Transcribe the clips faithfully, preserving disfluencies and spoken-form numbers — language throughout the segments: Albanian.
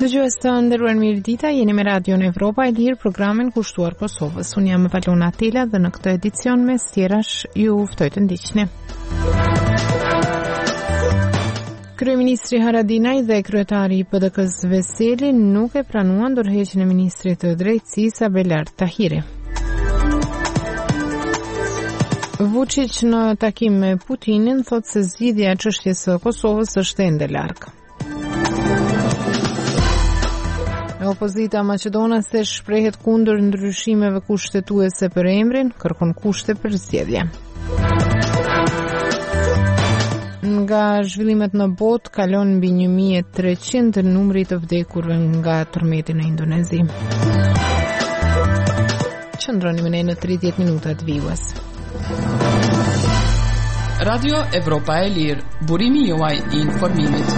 Dëgjues të nderuar, mirë dita, jeni me Radion Evropa e Lirë, programin kushtuar Kosovës. Unë jam Valona Tela dhe në këtë edicion mes tjerash ju ftoj të ndiqni. Kryeministri Haradinaj dhe kryetari i P D K-s Veseli nuk e pranuan ndërheqjen e ministrit të drejtësisë Abelar Tahiri. Vučić në takim me Putinin thotë se zgjidhja e çështjes së Kosovës është ende larg. Opozita maqedonase shprehet kundër ndryshimeve kushtetuese për emrin, kërkon kushte për zgjedhje. Nga zhvillimet në botë kalon mbi një mijë e treqind numri të vdekurve nga tërmeti në Indonezi. Qëndroni me ne në tridhjetë minuta të vijues. Radio Evropa e Lirë, burimi juaj i informimit.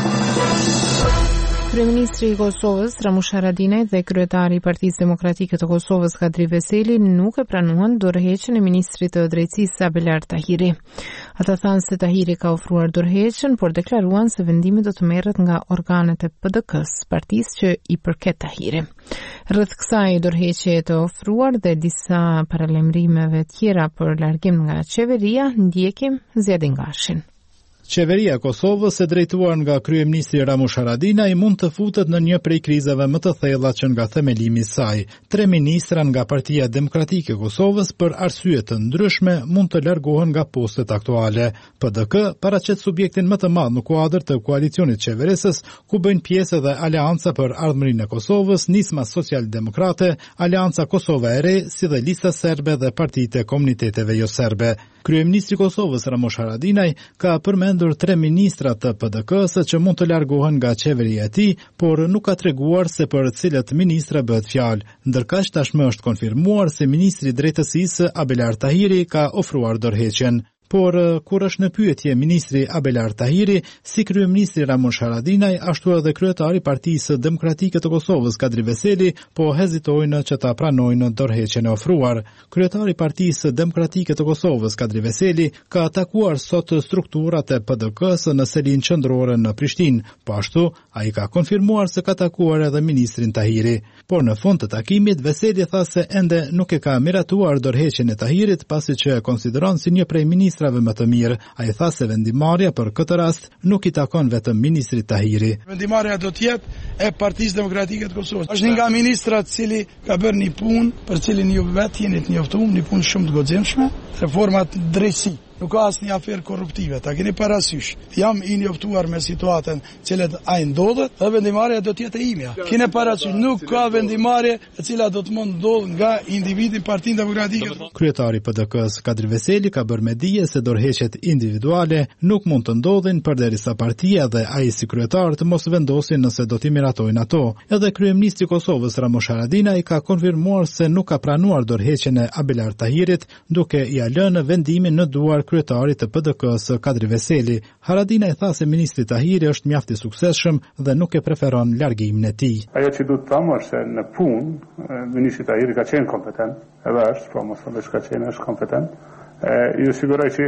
Kryeministri i Kosovës, Ramush Haradinaj dhe kryetari i Partisë Demokratike të Kosovës, Kadri Veseli, nuk e pranuan dorëheqjen e ministrit të drejtësisë Abelar Tahiri. Ata thanë se Tahiri ka ofruar dorëheqjen, por deklaruan se vendimi do të merret nga organet e P D K-s, partisë që i përket Tahiri. Rreth kësaj dorëheqje të ofruar dhe disa paralajmërimeve tjera për largim nga qeveria, ndjekim zgjedhjen Gashin. Qeveria e Kosovës, e drejtuar nga kryeministri Ramush Haradinaj, mund të futet në një prej krizave më të thella që nga themelimi i saj. Tre ministra nga Partia Demokratike e Kosovës për arsye të ndryshme mund të largohen nga postet aktuale. P D K paraqet subjektin më të madh në kuadër të koalicionit qeverisës, ku bëjnë pjesë edhe Aleanca për Ardhmërinë e Kosovës, Nisma Social-Demokrate, Aleanca Kosova e Re, si dhe Lista Serbe dhe Partitë e Komuniteteve jo serbe. Kryeministri i Kosovës Ramush Haradinaj ka përmendur tre ministra të P D K-s që mund të largohen nga qeveria e tij, por nuk ka treguar se për cilët ministra bëhet fjalë. Ndërkaq tashmë është konfirmuar se ministri i drejtësisë Abelar Tahiri ka ofruar dorëheqjen. Por kur është në pyetje ministri Abelar Tahiri, si kryeministri Ramush Haradinaj, ashtu edhe kryetari i Partisë Demokratike të Kosovës Kadri Veseli, po hezitojnë që ta pranojnë dorëheqjen e ofruar. Kryetari i Partisë Demokratike të Kosovës Kadri Veseli ka takuar sot strukturat e P D K-s në selin qendrore në Prishtinë, po ashtu ai ka konfirmuar se ka takuar edhe ministrin Tahiri. Por në fund të takimit, Veseli tha se ende nuk e ka miratuar dorëheqjen e Tahirit, pasi që e konsideron si një prej ministrave më të mirë. Ai tha se vendimarrja për këtë rast nuk i takon vetëm ministrit Tahiri. Vendimarrja do të jetë e Partisë Demokratike të Kosovës. Është një nga ministrat i cili ka bërë një punë për cilin ju vetë jeni të njoftuar, një punë shumë të guximshme, reformat drejtësi. Nuk ka asnjë aferë korruptive, ta keni parasysh. Jam i njoftuar me situatën cilet ai ndodhet dhe vendimarrja do të jetë e imja. Keni parasysh, nuk ka vendimarrje e cila do të mund ndodh nga individi Partinë Demokratike. Kryetari i P D K-s Kadri Veseli ka bërë me dije se dorëheqjet individuale nuk mund të ndodhin përderisa partia dhe ai si kryetar të mos vendosin nëse do t'i miratojnë ato. Edhe kryeministri i Kosovës Ramush Haradinaj ka konfirmuar se nuk ka pranuar dorëheqjen e Abelar Tahirit, duke ia lënë vendimin në duar kryetarit të P D K-s Kadri Veseli. Haradinaj tha se ministri Tahiri është mjaft i suksesshëm dhe nuk e preferon largimin e tij. Ajo që duhet të them është se në punë ministri Tahiri ka qenë kompetent, edhe është, po mos thonë se ka qenë është kompetent. E, ju siguroj që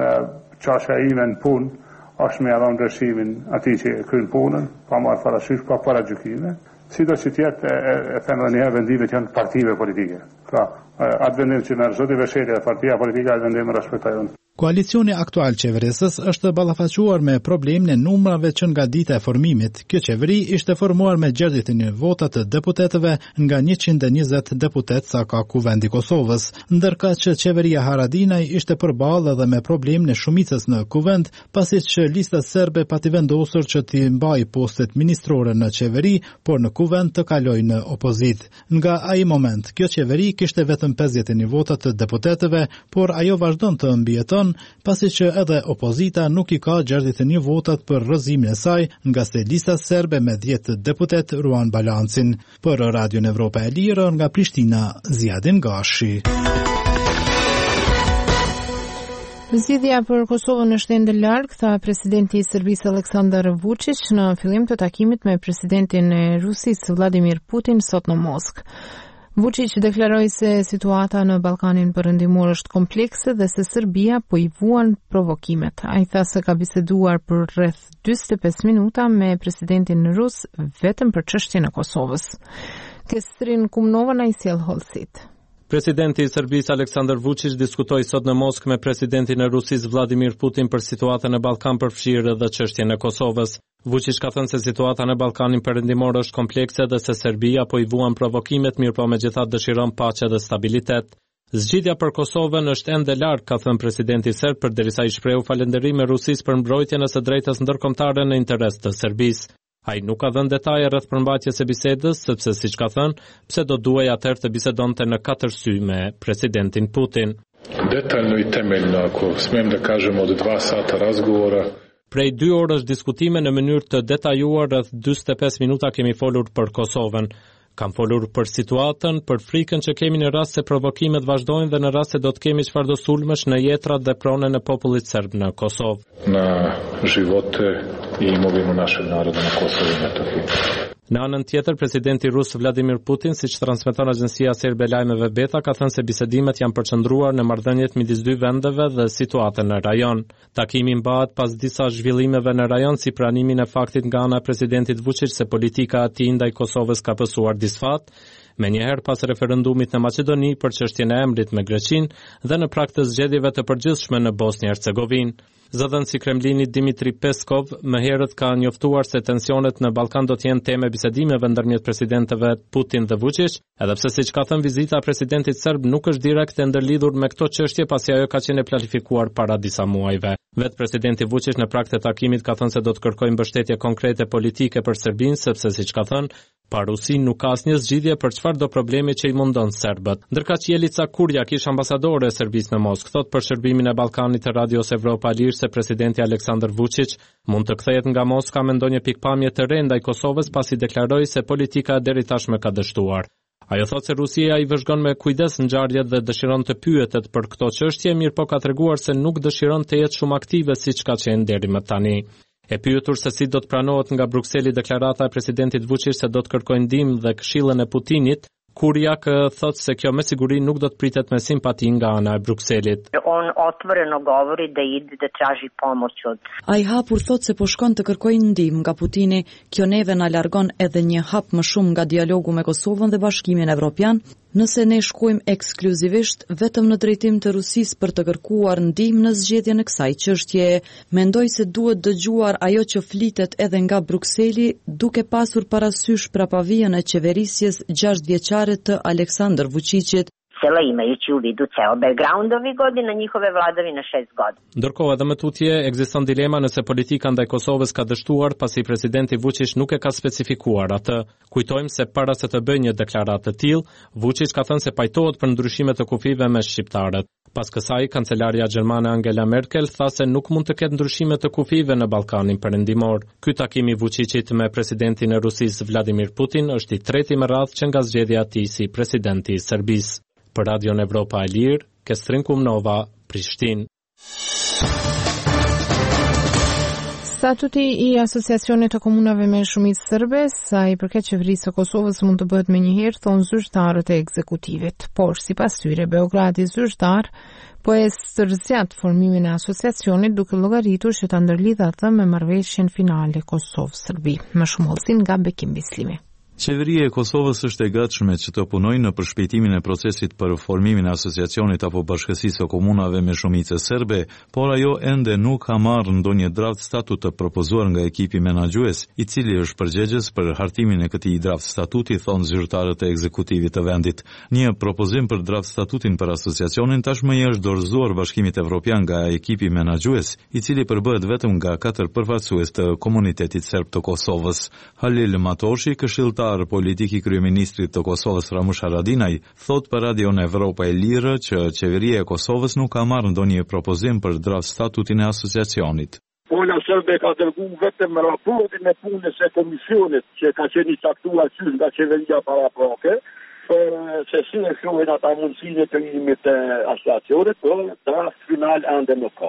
çështja ime në punë është me dhënë ndryshimin atij që kryen punën, pa marrë parasysh pa para gjykime. Sido që tjetë e, e them edhe një herë, vendimet janë partive politike. Pra, atë vendim që merr zoti Veseli dhe partia politike, atë vendim respektojnë. Koalicioni aktual qeverisës është ballafaquar me problemin e numrave që nga dita e formimit. Kjo qeveri ishte formuar me gjerdhjen e votat të deputetëve nga njëqind e njëzet deputet sa ka Kuvendi i Kosovës, ndërkaq që qeveria Haradinaj ishte përballë edhe me problemin e shumicës në Kuvend, pasi që lista serbe pati vendosur që t'i mbajë postet ministrore në qeveri, por në Kuvend të kalojë në opozit. Nga ai moment, kjo qeveri kishte vetëm pesëdhjetë e një votat të deputetëve, por ajo vazhdon të mbijeton, pasi që edhe opozita nuk i ka gjerdhjet e një votat për rrëzimin e saj, nga se lista serbe me dhjetë deputet ruan balancin. Për Radion Evropa e Lirë, nga Prishtina, Zjadin Gashi. Zgjidhja për Kosovën është ende larg, tha presidenti i Serbisë Aleksandar Vučić në fillim të takimit me presidentin e Rusisë Vladimir Putin sot në Moskë. Vučić deklaroi se situata në Ballkanin Perëndimor është komplekse dhe se Serbia po i vuan provokimet. Ai tha se ka biseduar për rreth dyzet e pesë minuta me presidentin rus vetëm për çështjen e Kosovës. Kestrin Kumnova na i sjell hollësit. Presidenti i Serbisë Aleksandar Vučić diskutoi sot në Moskë me presidentin e Rusisë Vladimir Putin për situatën e Ballkan përfshirë dhe çështjen e Kosovës. Vučić ka thënë se situata në Ballkanin Perëndimor është komplekse dhe se Serbia po i vuan provokimet, mirëpo megjithatë dëshiron paqe dhe stabilitet. Zgjidhja për Kosovën është ende larg, ka thënë presidenti serb, përderisa i shprehu falënderime Rusisë për mbrojtjen e së drejtës ndërkombëtare në interes të Serbisë. Ai nuk ka dhënë detaje rreth përmbajtjes së bisedës, sepse siç ka thënë, pse do duhej atëherë të bisedonte në katër sy me presidentin Putin. Detaljno i temeljno, ako smem da kažem, od dva sata razgovora. Prej dy orësh diskutime në mënyrë të detajuar rreth dyzet e pesë minuta kemi folur për Kosovën. Kam folur për situatën, për frikën që kemi në rast se provokimet vazhdojnë dhe në rast se do të kemi çfarëdo sulmesh në jetrat dhe pronën e popullit serb në Kosovë. Na živote i imovinu našeg naroda na Kosovu i Metohiji. Në anën tjetër, presidenti rus Vladimir Putin, siç transmeton agjencia serbe e lajmeve Beta, ka thënë se bisedimet janë përqendruar në marrëdhëniet midis dy vendeve dhe situatën në rajon. Takimi mbahet pas disa zhvillimeve në rajon, si pranimin e faktit nga ana e presidentit Vučić se politika e tij ndaj Kosovës ka pësuar disfat, menjëherë pas referendumit në Maqedoni për çështjen e emrit me Greqinë dhe në prag të zgjedhjeve të përgjithshme në Bosnjë-Hercegovinë. Zëdhënësi i Kremlinit Dmitri Peskov më herët ka njoftuar se tensionet në Ballkan do të jenë temë bisedimeve ndërmjet presidentëve Putin dhe Vučić, edhe pse siç ka thënë vizita e presidentit serb nuk është direkt e ndërlidhur me këto çështje pasi ajo ka qenë planifikuar para disa muajve. Vetë presidenti Vučić në prag të takimit ka thënë se do të kërkojë mbështetje konkrete politike për Serbinë, sepse siç ka thënë, pa Rusi nuk ka asnjë zgjidhje për çfarëdo problemi që i mundon serbët. Ndërkaq Jelica Kurjak, ish ambasadore e Serbisë në Moskë, thot për shërbimin e Ballkanit të Radios Evropa Lirë se presidenti Aleksandar Vučić mund të kthehet nga Moska me ndonjë pikpamje të re ndaj Kosovës pasi deklaroi se politika deri tashme ka dështuar. Ajo thot se Rusia i vëzhgon me kujdes ngjarjet dhe dëshiron të pyetet për këto çështje, mirë po ka treguar se nuk dëshiron të jetë shumë aktive siç ka qenë deri më tani. E pyetur se si do të pranohet nga Brukseli deklarata e presidentit Vučić se do të kërkojë ndihmë dhe këshillën e Putinit, Kurjak thot se kjo me siguri nuk do të pritet me simpati nga ana e Brukselit. On otvoreno govori da ide da traži pomoć od. Ai hapur thot se po shkon të kërkojë ndihmë nga Putini, kjo neve na largon edhe një hap më shumë nga dialogu me Kosovën dhe Bashkimin Evropian, nëse ne shkojmë ekskluzivisht vetëm në drejtim të Rusisë për të kërkuar ndihmë në zgjedhjen e kësaj çështje. Mendoj se duhet dëgjuar ajo që flitet edhe nga Brukseli, duke pasur parasysh prapavijën e qeverisjes gjashtëvjeçare të Aleksandar Vučićit. Sela imajući u vidu ceo background ovih godina njihove vladavine šest godina. Ndërkohë edhe më tutje ekziston dilema nëse politika ndaj Kosovës ka dështuar pasi presidenti Vučić nuk e ka specifikuar atë. Kujtojmë se para se të bëjë një deklaratë të tillë, Vučić ka thënë se pajtohet për ndryshime të kufive me shqiptarët. Pas kësaj, kancelaria gjermane Angela Merkel tha se nuk mund të ketë ndryshime të kufive në Ballkanin Perëndimor. Ky takim i Vučićit me presidentin e Rusisë Vladimir Putin është i treti me radhë që nga zgjedhja e tij si presidenti i Serbisë. Për Radion Evropa e Lirë, Kestrin Kumnova, Prishtinë. Statuti i Asociacionit të Komunave me Shumicë Serbe, sa i përket qeverisë së Kosovës mund të bëhet menjëherë, thonë zyrtarët e ekzekutivit. Por sipas tyre, Beogradi zyrtar po e stërzjat formimin e asociacionit duke llogaritur që ta ndërlidhë atë me marrëveshjen finale Kosovë-Serbi. Më shumë hollësin nga Bekim Bislimi. Qeveria e Kosovës është e gatshme që të punojë në përshpejtimin e procesit për formimin e asociacionit apo bashkësisë së komunave me shumicë serbe, por ajo ende nuk ka marrë ndonjë draft statut të propozuar nga ekipi menaxhues, i cili është përgjegjës për hartimin e këtij draft statuti, thonë zyrtarët e ekzekutivit të vendit. Një propozim për draft statutin për asociacionin tashmë i është dorëzuar Bashkimit Evropian nga ekipi menaxhues, i cili përbëhet vetëm nga katër përfaqësues të komunitetit serb të Kosovës. Halil Matoshi, këshilltar politik i kryeministrit të Kosovës Ramush Haradinaj, thot për Radion Evropa e Lirë që qeveria e Kosovës nuk ka marrë ndonjë propozim për draft statutin e asociacionit. Pola serbe ka dërguar vetëm raportin e punës së komisionit që ka qenë i caktuar qysh nga qeveria paraprake, për se si e shohin ata mundësinë të limit të asociacionit, por draft final ende nuk ka.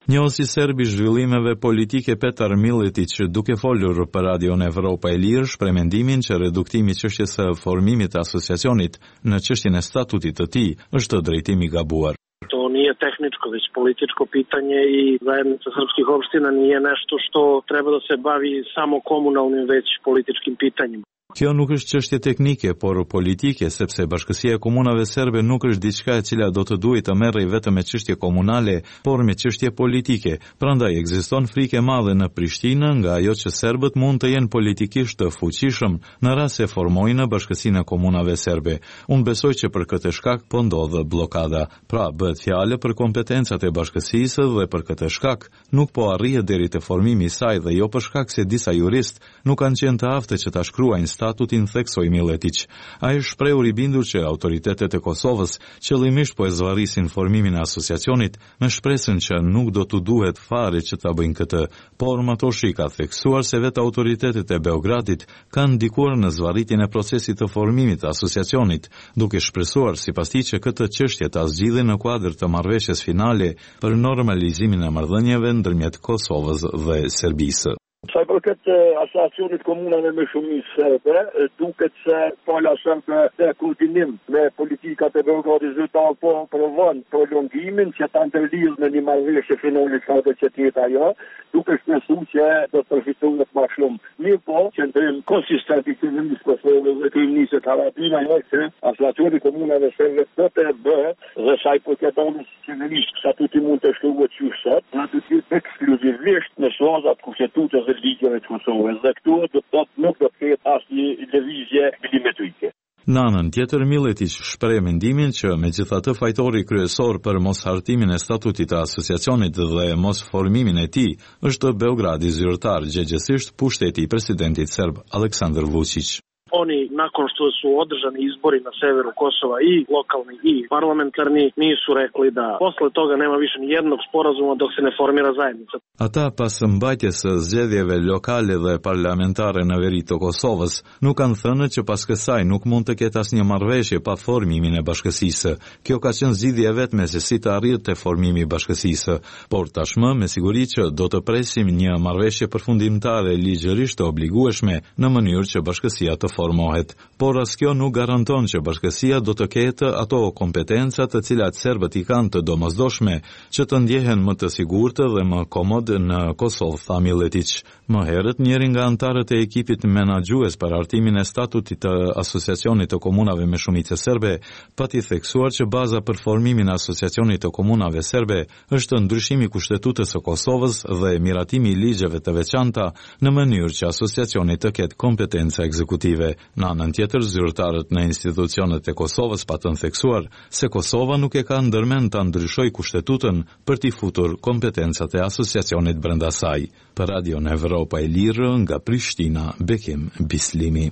Njohësi serb i zhvillimeve politike Petar Miletić, duke folur për Radion Evropa e Lirë, shpreh mendimin që reduktimi i çështjes së formimit të asociacionit në çështjen e statutit të tij është drejtimi i gabuar. To nije tehničko, već političko pitanje i zajednica srpskih opština nije nešto što treba da se bavi samo komunalnim, već političkim pitanjima. Kjo nuk është çështje teknike, por politike, sepse Bashkësia e Komunave Serbe nuk është diçka e cila do të duhet të merrej vetëm me çështje komunale, por me çështje politike. Prandaj ekziston frikë e madhe në Prishtinë nga ajo që serbët mund të jenë politikisht të fuqishëm në rast se formojnë Bashkësinë e Komunave Serbe. Unë besoj që për këtë shkak po ndodh bllokada. Pra, bëhet fjalë për kompetencat e bashkësisë dhe për këtë shkak nuk po arrihet deri te formimi i saj dhe jo për shkak se disa juristë nuk kanë qenë të aftë që ta shkruajnë statutin, theksoi Miletić. Ai shprehur i bindur që autoritetet e Kosovës qëllimisht po e zvarrisin formimin e asociacionit me shpresën që nuk do t'u duhet fare që ta bëjnë këtë, por Matoshi ka theksuar se vetë autoritetet e Beogradit kanë ndikuar në zvarritjen e procesit të formimit të asociacionit, duke shpresuar sipas tij që këtë çështje ta zgjidhin në kuadër të marrëveshjes finale për normalizimin e marrëdhënieve ndërmjet Kosovës dhe Serbisë. Sa i përket asociacionit komunave me shumicë serbe, duket se pala serbe dhe koordinim me politikat e Beogradit zyrtar po provon prolongimin që ta ndërlidh në një marrëveshje finale sa do të jetë ajo, duke shpresuar që do të përfitohet më shumë. Mirë po, qëndrim konsistent i qeverisë Kosovës dhe kryeministit Haradinaj është që asociacioni komunave serbe do të bëhet dhe sa i përket anës qeverisë statuti mund të shkruhet që sot, do të jetë ekskluzivisht në bazat kushtetuese ligjeve të Kosovës dhe këtu do të thotë nuk do të ketë asnjë lëvizje milimetrike. Në anën tjetër, Miletić shpreh mendimin që megjithatë fajtori kryesor për moshartimin e statutit të asociacionit dhe mos formimin e tij është Beogradi zyrtar, gjëgjësisht pushteti i presidentit serb Aleksandar Vučić. Oni, nakon što su održani izbori na severu Kosova i lokalni i parlamentarni, nisu rekli da posle toga nema više ni jednog sporazuma dok se ne formira zajednica. Ata pas mbajtjes së zgjedhjeve lokale dhe parlamentare në veri të Kosovës, nuk kanë thënë që pas kësaj nuk mund të ketë asnjë marrëveshje pa formimin e bashkësisë. Kjo ka qenë zgjidhja e vetme se si të arrihet te formimi i bashkësisë, por tashmë me siguri që do të presim një marrëveshje përfundimtare ligjërisht të obligueshme në mënyrë që bashkësia të formohet, por as kjo nuk garanton që bashkësia do të ketë ato kompetenca të cilat serbët i kanë të domosdoshme që të ndjehen më të sigurtë dhe më komod në Kosovë, tha Miletić. Më herët, njëri nga antarët e ekipit menaxhues për hartimin e statutit të asociacionit të komunave me shumicë serbe, pati theksuar që baza për formimin e asociacionit të komunave serbe është ndryshimi i kushtetutës së Kosovës dhe miratimi i ligjeve të veçanta në mënyrë që asociacioni të ketë kompetenca ekzekutive. Në anën tjetër, zyrtarët në institucionet e Kosovës patën theksuar se Kosova nuk e ka ndërmend ta ndryshojë kushtetutën për t'i futur kompetencat e asociacionit brenda saj. Për Radion Evropa e Lirë nga Prishtina, Bekim Bislimi.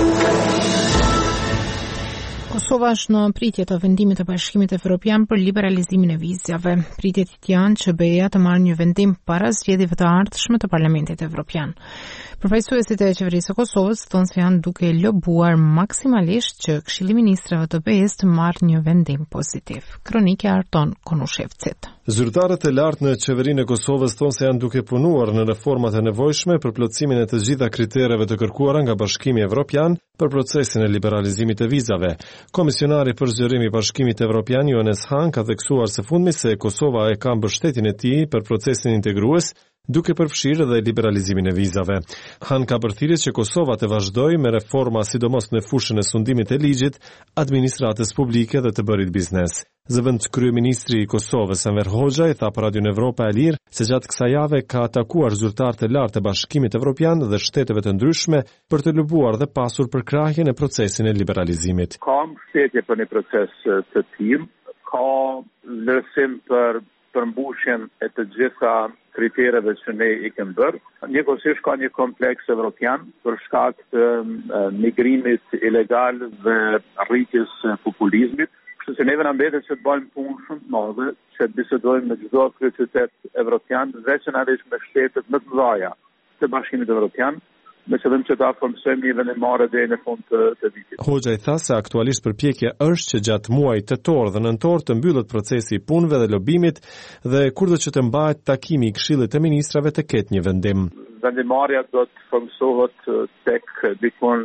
Kosova është në pritje të vendimit të Bashkimit Evropian për liberalizimin e vizave. Pritjet janë që BE-ja të marrë një vendim para zgjedhjeve të ardhshme të Parlamentit Evropian. Përfaqësuesit e qeverisë së Kosovës thonë se janë duke lobuar maksimalisht që Këshilli i Ministrave të BE-s të marrë një vendim pozitiv. Kronika Arton Konushevcit. Zyrtarët e lartë në qeverinë e Kosovës thonë se janë duke punuar në reformat e nevojshme për plotësimin e të gjitha kritereve të kërkuara nga Bashkimi Evropian për procesin e liberalizimit të vizave. Komisionari për zgjerim i Bashkimit Evropian Johannes Hahn ka theksuar së fundmi se Kosova e ka mbështetjen e tij për procesin integrues, duke përfshirë dhe liberalizimin e vizave. Han ka përthirrje që Kosova të vazhdojë me reforma sidomos në fushën e sundimit të ligjit, administratës publike dhe të bërit biznes. Zëvend kryeministri i Kosovës Enver Hoxha i tha për Radion Evropa e Lirë se gjatë kësaj jave ka atakuar zyrtarët e lartë të Bashkimit Evropian dhe shteteve të ndryshme për të lobuar dhe pasur përkrahjen e procesin e liberalizimit. Ka mbështetje për një proces të tillë, ka lërsim për përmbushjen e të gjitha kritereve që ne i kemi bërë. Njëkohësisht ka një kompleks evropian për shkak të migrimit ilegal dhe rritjes së populizmit. Kështu që neve na mbetet që të bëjmë punë shumë të madhe, që të bisedojmë me çdo kryeqytet evropian, veçanërisht me shtetet më të mëdha të Bashkimit Evropian, me qëllim që ta formsojmë një vendimmarrje deri në fund të, të vitit. Hoxha i tha se aktualisht përpjekja është që gjatë muajit tetor dhe nëntor të mbyllet procesi i punëve dhe lobimit dhe kurdo që të mbahet takimi i Këshillit të Ministrave të ketë një vendim. Vendimmarrja do të formsohet tek dikon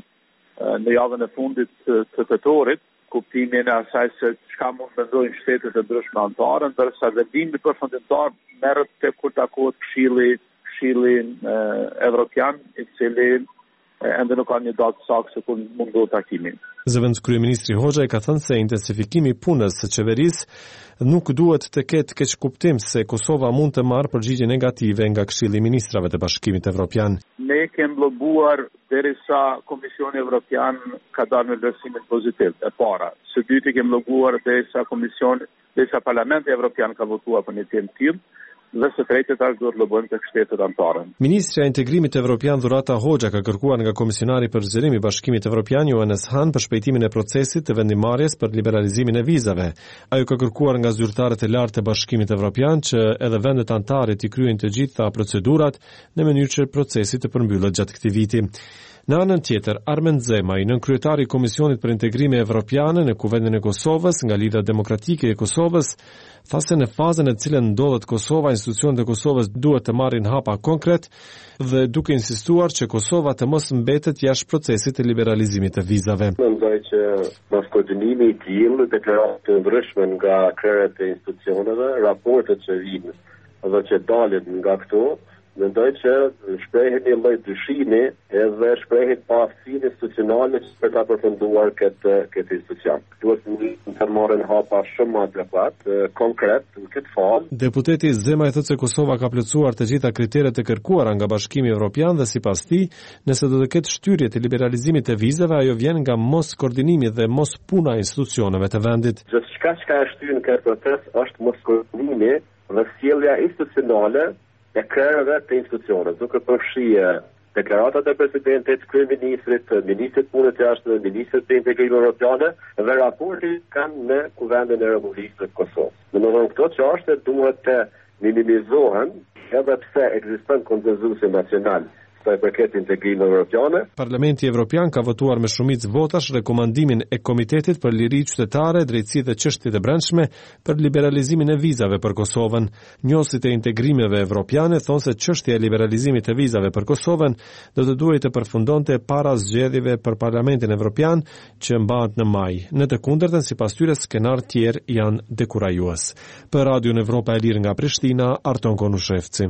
në javën e fundit të tetorit, kuptimin e asaj se çka mund të mendojnë shtetet e ndryshme anëtare, ndërsa vendimi përfundimtar merret tek kur takohet Këshilli Këshilli Evropian, i cili ende nuk ka një datë saktë se kur mund të takimi. Zëvendës kryeministri Hoxha ka thënë se intensifikimi i punës së qeverisë nuk duhet të ketë keq kuptim se Kosova mund të marrë përgjigje negative nga Këshilli i Ministrave të Bashkimit Evropian. Ne kemi lobuar derisa Komisioni Evropian ka dalë me vlerësimin pozitiv e para. Së dyti kemi lobuar derisa Komisioni, derisa Parlamenti Evropian ka votuar për një temë tillë. Dhe së tretë tash duhet lobojmë tek shtetet anëtare. Ministri i Integrimit Evropian Dhurata Hoxha ka kërkuar nga Komisionari për Zgjerim i Bashkimit Evropian Johannes Hahn për shpejtimin e procesit të vendimarrjes për liberalizimin e vizave. Ajo ka kërkuar nga zyrtarët e lartë të Bashkimit Evropian që edhe vendet anëtare të kryejnë të gjitha procedurat në mënyrë që procesi të përmbyllet gjatë këtij viti. Në anën tjetër, Armend Zemaj, nënkryetari i Komisionit për Integrime Evropiane në Kuvendin e Kosovës nga Lidha Demokratike e Kosovës, tha se në fazën e cilën ndodhet Kosova, institucionet e Kosovës duhet të marrin hapa konkret dhe duke insistuar që Kosova të mos mbetet jashtë procesit të liberalizimit të vizave. Mendoj që pas koordinimi i tillë, deklaratë të ndryshme nga krerët e institucioneve, raportet që vijnë dhe që dalin nga këto, mendoj që shprehet një lloj dyshimi edhe shprehet pa aftësinë institucionale për ta përfunduar këtë këtë institucion. Duhet të marrin hapa shumë më adekuat, konkret në këtë fazë. Deputeti Zemaj thotë se Kosova ka plotësuar të gjitha kriteret e kërkuara nga Bashkimi Evropian dhe sipas tij, nëse do të ketë shtyrje të liberalizimit të vizave, ajo vjen nga mos koordinimi dhe mos puna e institucioneve të vendit. Gjithçka që është shtyr në këtë proces është mos koordinimi dhe sjellja institucionale e krerëve të institucioneve, duke përfshirë deklaratat e presidentit, kryeministrit, ministrit punës së jashtme, ministrit të Integrimit Evropian dhe raporti kanë në Kuvendin e Republikës së Kosovës. Domethënë këto çështje duhet të minimizohen edhe pse ekziston konsenzusi nacional sa i përket integrimit evropian. Parlamenti Evropian ka votuar me shumicë votash rekomandimin e Komitetit për Liri Qytetare, Drejtësi dhe Çështjet e Brendshme për liberalizimin e vizave për Kosovën. Njohësit e integrimeve evropiane thonë se çështja e liberalizimit të vizave për Kosovën do të duhet të përfundonte para zgjedhjeve për Parlamentin Evropian që mbahet në maj. Në të kundërtën, sipas tyre, skenar tjerë janë dekurajues. Për Radion Evropa e Lirë nga Prishtina, Arton Konushevci.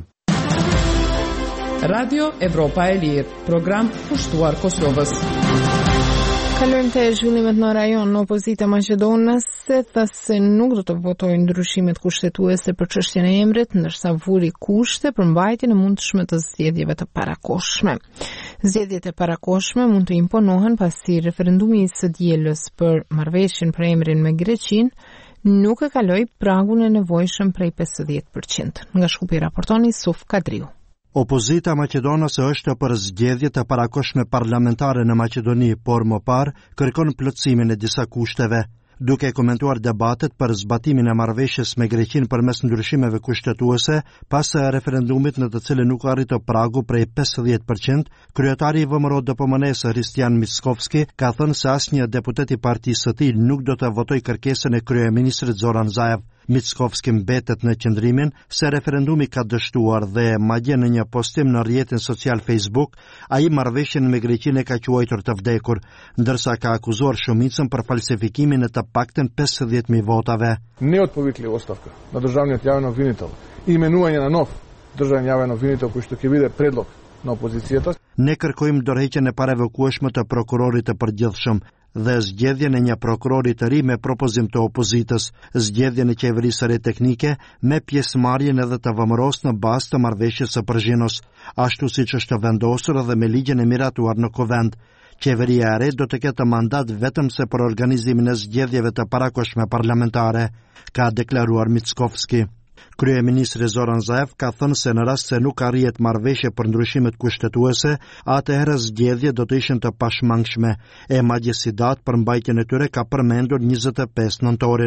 Radio Evropa e Lirë, program pushtuar Kosovës. Kalojmë te zhvillimet në rajon. Në opozita maqedonase tha se nuk do të votojnë ndryshimet kushtetuese për çështjen e emrit, ndërsa vuri kushte për mbajtjen e mundshme të zgjedhjeve të parakohshme. Zgjedhjet e parakohshme mund të imponohen pasi referendumi i së dielës për marrëveshjen për emrin me Greqinë nuk e kaloi pragun e nevojshëm prej pesëdhjetë përqind. Nga Shkupi raportoni Suf Kadriu. Opozita maqedonase është për zgjedhje të parakohshme parlamentare në Maqedoni, por më parë kërkon plotësimin e disa kushteve. Duke komentuar debatet për zbatimin e marrëveshjes me Greqinë përmes ndryshimeve kushtetuese pas referendumit në të cilin nuk arriti pragu prej pesëdhjetë përqind, kryetari i V M R O D P M N-s Hristian Mickovski ka thënë se asnjë deputet i partisë së tij nuk do të votojë kërkesën e kryeministrit Zoran Zaev. Mickovski mbetet në qëndrimin se referendumi ka dështuar dhe madje në një postim në rrjetin social Facebook, ai marrëveshjen me Greqinë ka quajtur të vdekur, ndërsa ka akuzuar shumicën për falsifikimin e të paktën pesëdhjetë mijë votave. Не от повикли оставка на државниот јавен обвинител и именување на нов државен јавен обвинител кој што ќе биде предлог на опозицијата. Ne kërkojmë dorëheqjen e parevokueshme të prokurorit të përgjithshëm dhe zgjedhjen e një prokurori të ri me propozim të opozitës, zgjedhjen e qeverisë së re teknike me pjesëmarrjen edhe të V M R O-s në bazë të marrëveshjes së Prizhenos, ashtu siç është vendosur edhe me ligjen e miratuar në Kuvend. Qeveria e re do të ketë mandat vetëm se për organizimin e zgjedhjeve të parakohshme parlamentare, ka deklaruar Mickovski. Kryeministri Zoran Zaev ka thënë se në rast se nuk arrihet marrëveshje për ndryshimet kushtetuese, atëherë zgjedhjet do të ishin të pashmangshme, e madje si datë për mbajtjen e tyre ka përmendur njëzet e pesë nëntorin.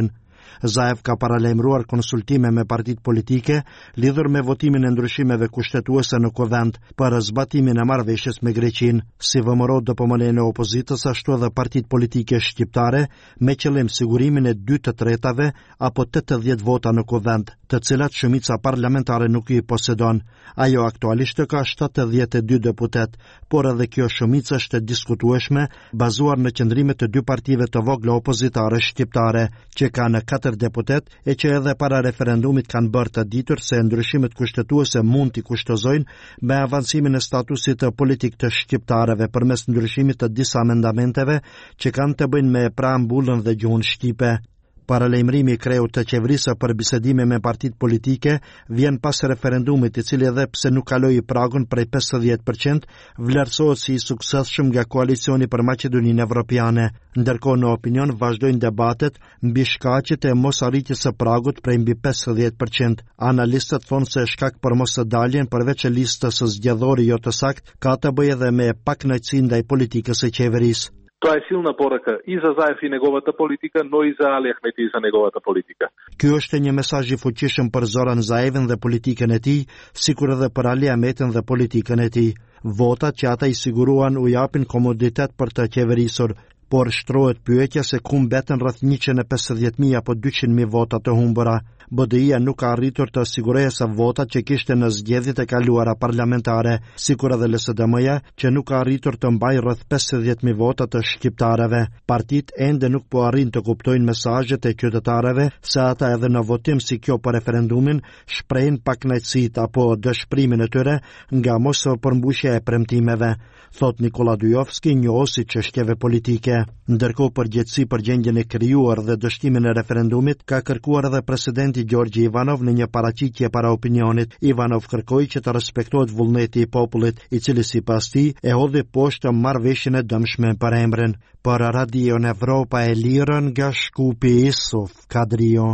Zaev ka paralajmëruar konsultime me partitë politike lidhur me votimin e ndryshimeve kushtetuese në Kuvend për zbatimin e marrëveshjes me Greqinë, si vëmëro D P M N e opozitës ashtu edhe partitë politike shqiptare me qëllim sigurimin e dy të tretave apo tetëdhjetë vota në Kuvend, të cilat shumica parlamentare nuk i posedon. Ajo aktualisht ka shtatëdhjetë e dy deputet, por edhe kjo shumicë është e diskutueshme, bazuar në qëndrimet të dy partive të vogla opozitare shqiptare, që kanë katër deputet e që edhe para referendumit kanë bërë të ditur se ndryshimet kushtetuese mund t'i kushtozojnë me avancimin e statusit politik të shqiptarëve përmes ndryshimit të disa amendamenteve që kanë të bëjnë me preambullën dhe gjuhën shqipe. Paralajmërimi i kreut të qeverisë për bisedime me partitë politike vjen pas referendumit, i cili edhe pse nuk kaloi pragun prej pesëdhjetë përqind, vlerësohet si i suksesshëm nga koalicioni për Maqedoninë Evropiane. Ndërkohë në opinion vazhdojnë debatet mbi shkaqjet e mosarritjes së pragut prej mbi pesëdhjetë përqind. Analistët thonë se shkak për mos së daljen përveç listës së zgjedhori jo të saktë ka të bëjë edhe me pakënaqësi ndaj politikës së qeverisë. Тоа е силна порака и за Заев и неговата политика, но и за Али Ахмети и за неговата политика. Ky është një mesazh i fuqishëm për Zoran Zaevin dhe politikën e tij, sikur edhe për Ali Ahmetin dhe politikën e tij. Votat që ata i siguruan u japin komoditet për të qeverisur, por shtrohet pyetja se ku mbeten rreth njëqind e pesëdhjetë mijë apo dyqind mijë vota të humbura. B D I-a nuk ka arritur të sigurojë se votat që kishte në zgjedhjet e kaluara parlamentare, sikur edhe L S D M-ja që nuk ka arritur të mbajë rreth pesëdhjetë mijë vota të shqiptarëve. Partitë ende nuk po arrin të kuptojnë mesazhet e qytetarëve se ata edhe në votim si kjo për referendumin shprehin pakënaqësitë apo dëshpërimin e tyre nga mos përmbushja e premtimeve, thot Nikola Dujovski, njohës i çështjeve politike. Ndërkohë përgjegjësi për gjendjen e krijuar dhe dështimin e referendumit ka kërkuar edhe presidenti Gjorgji Ivanov në një paraqitje para opinionit. Ivanov kërkoi që të respektohet vullneti i popullit, i cili sipas tij e hodhi poshtë marrëveshjen e dëmshme për emrin. Për Radio Evropa e Lirën nga Shkupi Isuf Kadrio.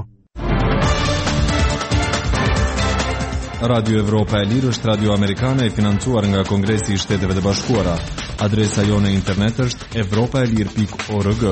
Radio Evropa e Lirë është radio amerikane e financuar nga Kongresi i Shteteve të Bashkuara. Adresa jone internet është evropaelir pikë org.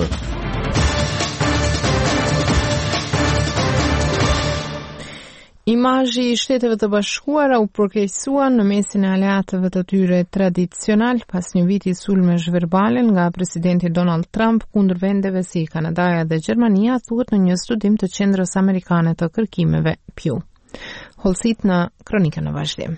Imazhi i Shteteve të Bashkuara u përkeqësua në mesin e aleatëve të tyre tradicional pas një viti sulmesh verbale nga presidenti Donald Trump kundër vendeve si Kanadaja dhe Gjermania, thuhet në një studim të Qendrës Amerikane të Kërkimeve Pew. Holsit në kronikën në vazhdim.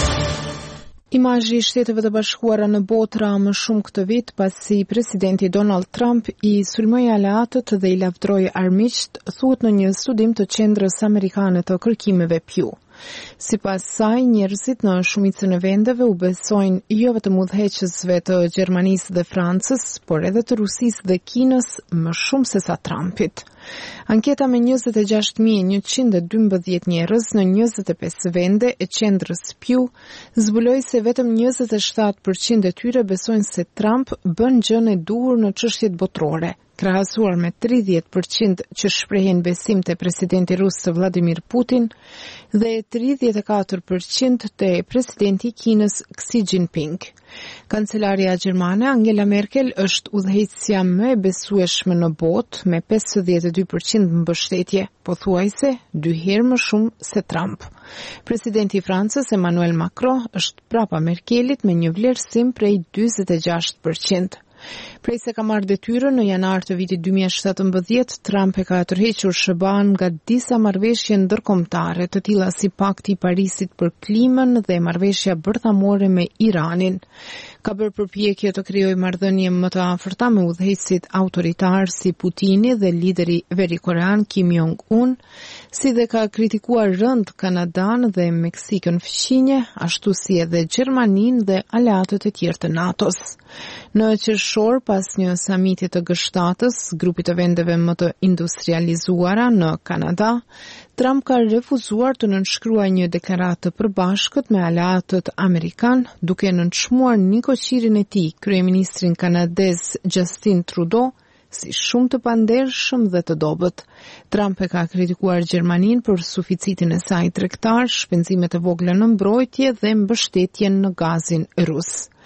Imazhi i Shteteve të Bashkuara në botë ra më shumë këtë vit pasi presidenti Donald Trump i sulmoi aleatët dhe i lavdroi armiqt, thuhet në një studim të Qendrës Amerikane të Kërkimeve Pew. Sipas saj, njerëzit në shumicën e vendeve u besojnë jo vetëm udhëheqësve të Gjermanisë dhe Francës, por edhe të Rusisë dhe Kinës më shumë se sa Trumpit. Anketa me njëzet e gjashtë mijë e njëqind e dymbëdhjetë njerëz në njëzet e pesë vende e qendrës Pew zbuloi se vetëm njëzet e shtatë përqind e tyre besojnë se Trump bën gjën e duhur në çështjet botërore, krahasuar me tridhjetë përqind që shprehin besim te presidenti rus Vladimir Putin dhe tridhjetë e katër përqind te presidenti i Kinës Xi Jinping. Kancelaria gjermane Angela Merkel është udhëheqësja më e besueshme në botë me pesëdhjetë e dy përqind mbështetje, pothuajse dy herë më shumë se Trump. Presidenti i Francës Emmanuel Macron është prapa Merkelit me një vlerësim prej dyzet e gjashtë përqind. Prej se ka marrë detyrën në janar të vitit dy mijë e shtatëmbëdhjetë, Trump e ka tërhequr S B A-n nga disa marrëveshje ndërkombëtare, të tilla si Pakti i Parisit për klimën dhe marrëveshja bërthamore me Iranin. Ka bërë përpjekje të krijojë marrëdhënie më të afërta me udhëheqësit autoritar si Putini dhe lideri verikorean Kim Jong-un, si dhe ka kritikuar rënd Kanadan dhe Meksikën fqinje, ashtu si edhe Gjermaninë dhe aleatët e tjerë të NATO-s. Në qershor, pas një samiti të G shtatës, grupit të vendeve më të industrializuara në Kanada, Trump ka refuzuar të nënshkruajë një deklaratë të përbashkët me aleatët amerikan, duke nënçmuar nikoqirin e tij, kryeministrin kanadez Justin Trudeau, si shumë të pandershëm dhe të dobët. Trump e ka kritikuar Gjermaninë për suficitin e saj tregtar, shpenzimet e vogla në mbrojtje dhe mbështetjen në gazin rus.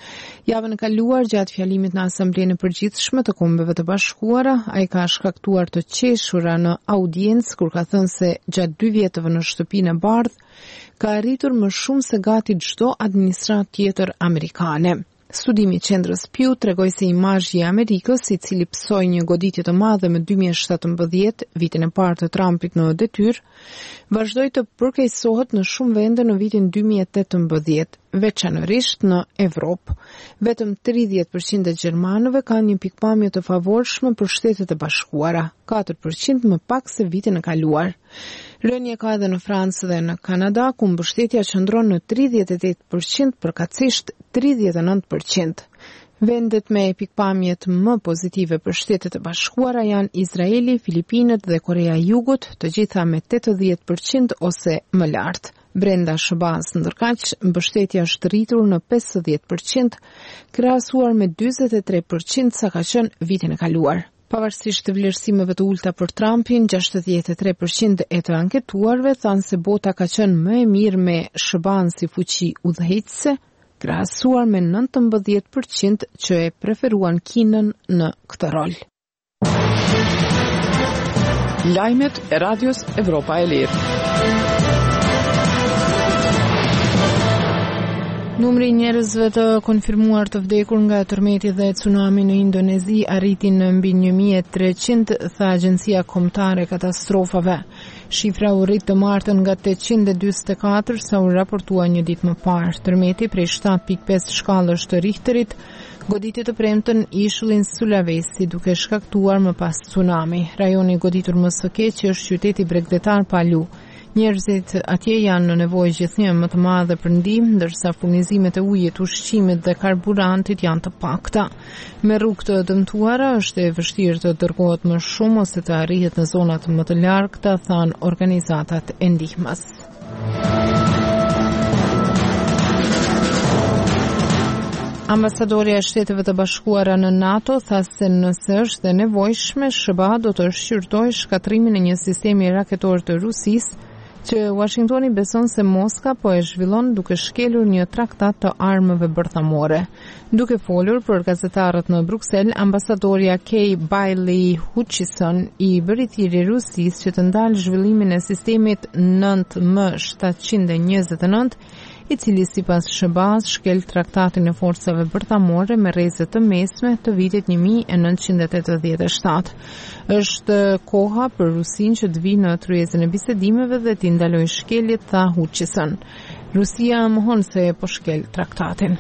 Javën e kaluar gjatë fjalimit në Asamblenë e Përgjithshme të Kombeve të Bashkuara, ai ka shkaktuar të qeshura në audiencë kur ka thënë se gjatë dy vjetëve në shtëpinë e bardhë ka arritur më shumë se gati çdo administratë tjetër amerikane. Studimi i qendrës Pew tregoi se imazhi i Amerikës, i cili psoi një goditje të madhe me dy mijë e shtatëmbëdhjetë, vitin e parë të Trumpit në detyrë, vazhdoi të përkeqësohet në shumë vende në vitin dy mijë e tetëmbëdhjetë, veçanërisht në Evropë. Vetëm tridhjetë përqind e gjermanëve kanë një pikpamje të favorshme për Shtetet e Bashkuara, katër përqind më pak se vitin e kaluar. Rënje ka edhe në Francë dhe në Kanada, ku mbështetja qëndron në tridhjetë e tetë përqind përkatësisht tridhjetë e nëntë përqind. Vendet me pikpamjet më pozitive për Shtetet e Bashkuara janë Izraeli, Filipinët dhe Korea e Jugut, të gjitha me tetëdhjetë përqind ose më lartë. Brenda S B A-s ndërkaq, mbështetja është rritur në pesëdhjetë përqind, krahasuar me dyzet e tre përqind sa ka qenë vitin e kaluar. Pavarësisht të vlerësimeve të ulta për Trumpin, gjashtëdhjetë e tre përqind e të anketuarve thanë se bota ka qenë më e mirë me S B A-n si fuqi udhëheqëse, krahasuar me nëntëmbëdhjetë përqind që e preferuan Kinën në këtë rol. Lajmet e Radios Evropa e Lirë. Numri i njerëzve të konfirmuar të vdekur nga tërmeti dhe tsunami në Indonezi arriti në mbi një mijë e treqind, tha Agjencia Kombëtare e Katastrofave. Shifra u rrit të martën nga tetëqind e dyzet e katër sa u raportua një ditë më parë. Tërmeti prej shtatë pikë pesë shkallësh të Richterit goditi të premtën ishullin Sulawesi, duke shkaktuar më pas tsunami. Rajoni goditur më së keq është qyteti bregdetar Palu. Njerëzit atje janë në nevojë gjithnjë më të madhe për ndihmë, ndërsa furnizimet e ujit, ushqimit dhe karburantit janë të pakta. Me rrugë të dëmtuara është e vështirë të dërgohet më shumë ose të arrihet në zonat më të largëta, thanë organizatat e ndihmës. Ambasadorja e Shteteve të Bashkuara në NATO tha se nëse është e nevojshme, S B A do të shqyrtojë shkatrimin e një sistemi raketor të Rusisë, që Washingtoni beson se Moska po e zhvillon duke shkelur një traktat të armëve bërthamore. Duke folur për gazetarët në Bruksel, ambasadorja Kay Bailey Hutchison i bëri thirrje Rusisë që të ndalë zhvillimin e sistemit nënt M shtatëqind e njëzet e nëntë, i cili sipas S B A-s shkel traktatin e forcave bërthamore me rreze të mesme të vitit një mijë e nëntëqind e tetëdhjetë e shtatë. Është koha për Rusinë që të vijë në tryezën e bisedimeve dhe t'i ndalojë shkeljet, tha Hutchison. Rusia mohon se po shkel traktatin.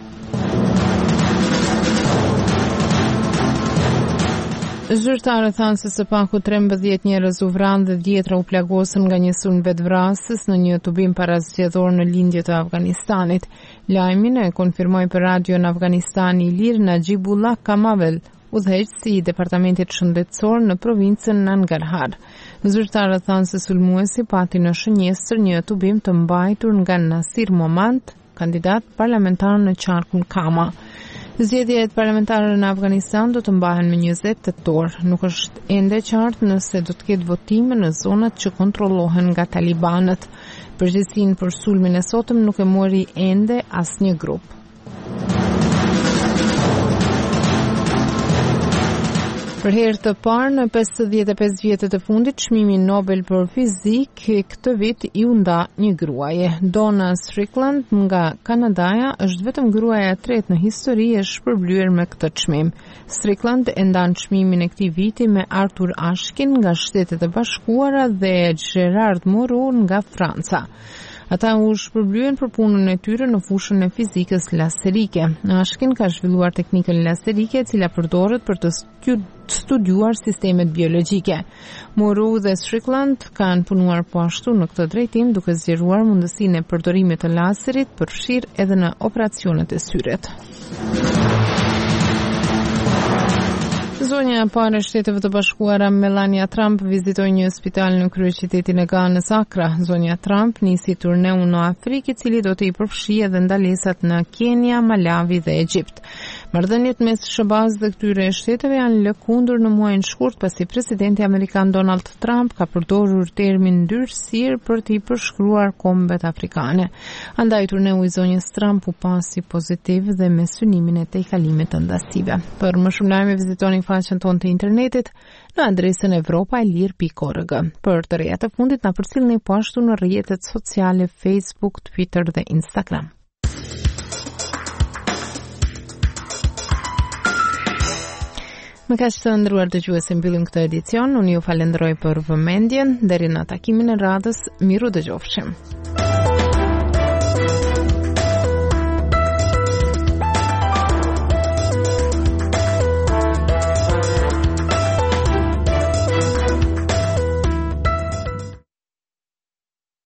Zyrtarët thanë se së paku trembëdhjetë njerëz u vranë dhe dhjetra u plagosën nga një sulm vetvrasës në një tubim parazgjedhor në lindje të Afganistanit. Lajmin e konfirmoi për radio në Afganistani i Lirë Najibullah Kamavel, udhëheqësi i departamentit shëndetësor në provincën Nangarhar. Zyrtarët thanë se sulmuesi pati në shënjestër një tubim të mbajtur nga Nasir Momand, kandidat parlamentar në qarkun Kama. Zgjedhjet parlamentare në Afganistan do të mbahen më njëzet tetor. Nuk është ende qartë nëse do të ketë votime në zonat që kontrollohen nga talibanët. Përgjegjësinë për sulmin e sotëm nuk e mori ende asnjë grup. Për herë të parë në pesëdhjetë e pesë vjetët e fundit, çmimi Nobel për fizik këtë vit i u nda një gruaje. Donna Strickland nga Kanadaja është vetëm gruaja e tretë në histori e shpërblyer me këtë çmim. Strickland e ndan çmimin e këtij viti me Arthur Ashkin nga Shtetet e Bashkuara dhe Gerard Moreau nga Franca. Ata u shpërblyen për punën e tyre në fushën e fizikës laserike. Ashkin ka zhvilluar teknikën laserike e cila përdoret për të studiuar sistemet biologjike. Moreau dhe Strickland kanë punuar po ashtu në këtë drejtim duke zgjeruar mundësinë e përdorimit të laserit përfshirë edhe në operacionet e syret. Zonja e parë e Shteteve të Bashkuara Melania Trump vizitoi një spital në kryeqytetin e Ganës Accra. Zonja Trump nisi turneun në Afrikë, i cili do të i përfshijë edhe ndalesat në Kenya, Malawi dhe Egjipt. Marrëdhëniet mes S B A-s dhe këtyre shteteve janë lëkundur në muajin shkurt pasi presidenti amerikan Donald Trump ka përdorur termin ndyrësirë për t'i përshkruar kombet afrikane. Andaj turneu i zonjës Trump u pasi pozitiv dhe me synimin e tejkalimit të ndasive. Për më shumë lajme vizitoni faqen tonë të internetit në adresën evropaelir pikë org. Për të rejat e fundit na përcjellni po ashtu në rrjetet sociale Facebook, Twitter dhe Instagram. Më kaq të ndruar dëgjuesi, mbyllim këtë edicion. Unë ju falenderoj për vëmendjen. Deri në takimin e radhës, miru dëgjofshim.